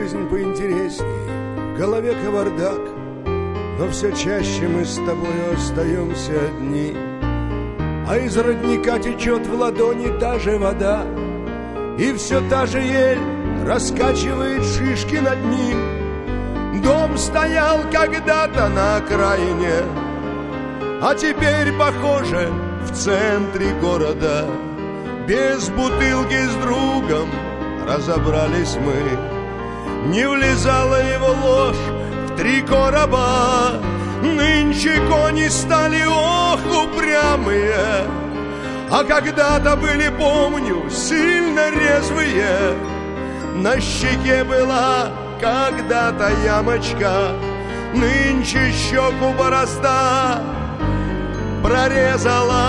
жизнь поинтересней, в голове кавардак, но все чаще мы с тобою остаемся одни. А из родника течет в ладони та же вода, и все та же ель раскачивает шишки над ним. Дом стоял когда-то на окраине, а теперь, похоже, в центре города. Без бутылки с другом разобрались мы. Не влезала его ложь в 3 короба. Нынче кони стали, ох, упрямые, а когда-то были, помню, сильно резвые. На щеке была когда-то ямочка, нынче щеку борозда прорезала.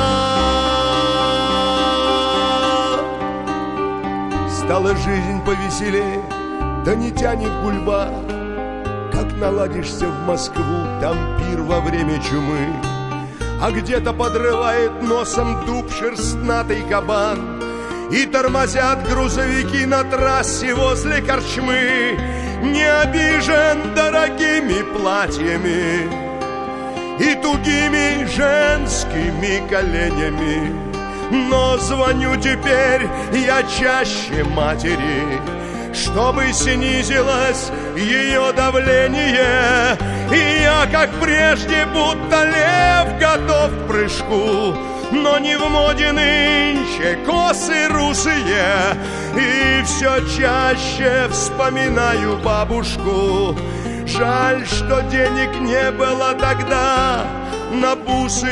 Стала жизнь повеселее, да не тянет гульба. Как наладишься в Москву, там пир во время чумы, а где-то подрывает носом дуб шерстнатый кабан, и тормозят грузовики на трассе возле корчмы. Не обижен дорогими платьями и тугими женскими коленями, но звоню теперь я чаще матери, чтобы снизилось ее давление. И я, как прежде, будто лев, готов к прыжку, но не в моде нынче косы русые. И все чаще вспоминаю бабушку. Жаль, что денег не было тогда на бусы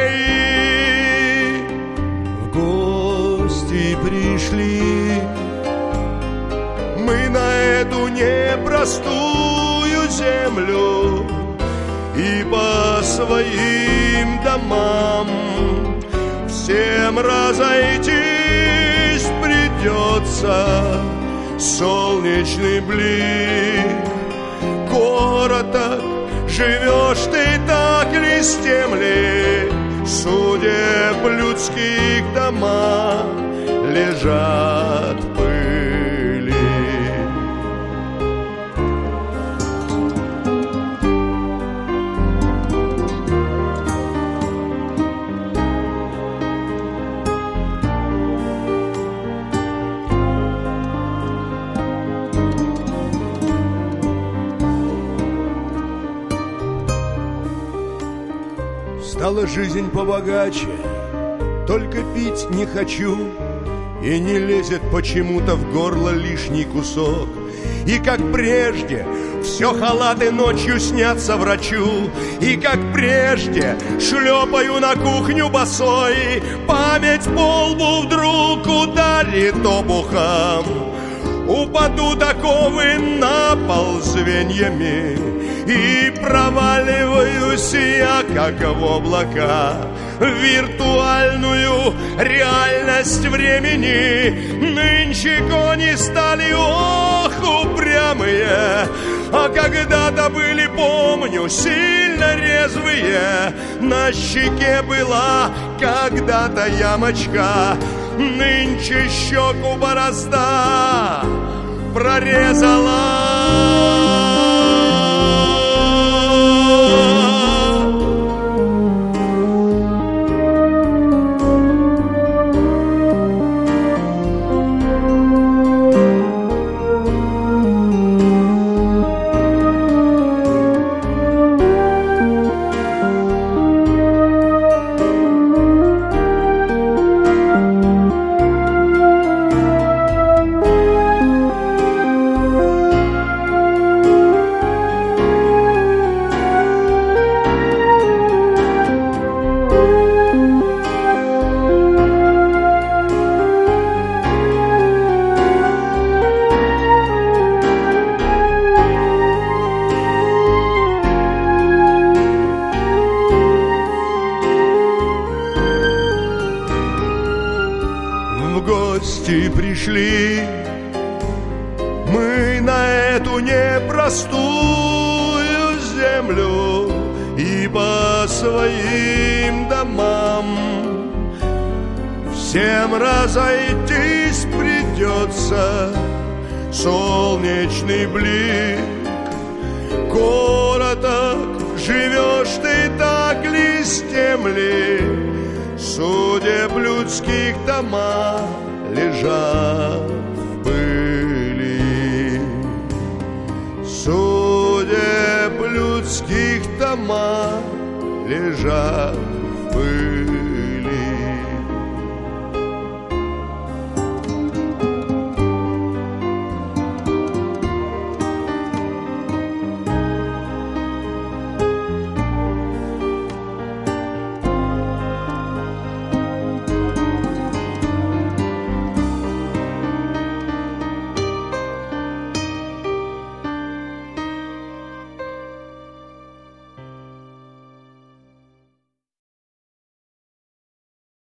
ей. В гости пришли мы на эту непростую землю, и по своим домам всем разойтись придется. Солнечный блик, короток, живешь ты так ли с тем ли? Судеб людских дома лежат в пыли. Стала жизнь побогаче, только пить не хочу, и не лезет почему-то в горло лишний кусок. И как прежде все халаты ночью снятся врачу, и как прежде шлепаю на кухню босой. Память по лбу вдруг ударит обухом, упадут оковы на пол звеньями, и проваливаюсь я, как в облака, в виртуальную реальность времени. Нынче кони стали, ох, упрямые, а когда-то были, помню, сильно резвые. На щеке была когда-то ямочка, нынче щеку борозда прорезала. Пришли мы на эту непростую землю, и по своим домам всем разойтись придется. солнечный блик. Короток живешь ты, так ли с земли, судеб людских дома лежат в пыли. Судеб людских дома лежат в пыли.